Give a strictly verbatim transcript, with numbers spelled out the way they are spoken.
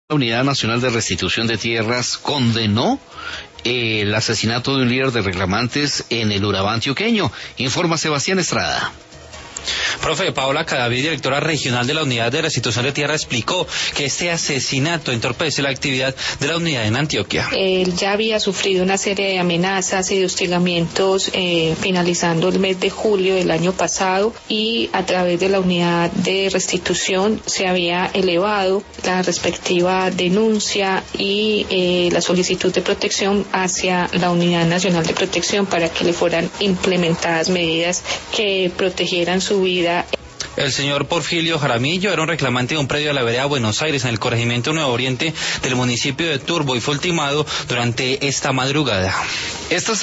La Unidad Nacional de Restitución de Tierras condenó el asesinato de un líder de reclamantes en el Urabá antioqueño. Informa Sebastián Estrada. Profe Paola Cadavid, directora regional de la Unidad de Restitución de Tierra, explicó que este asesinato entorpece la actividad de la unidad en Antioquia. Él ya había sufrido una serie de amenazas y de hostigamientos eh, finalizando el mes de julio del año pasado, y a través de la Unidad de Restitución se había elevado la respectiva denuncia y eh, la solicitud de protección hacia la Unidad Nacional de Protección para que le fueran implementadas medidas que protegieran su vida. El señor Porfirio Jaramillo era un reclamante de un predio de la vereda Buenos Aires en el corregimiento Nuevo Oriente del municipio de Turbo y fue ultimado durante esta madrugada. Esta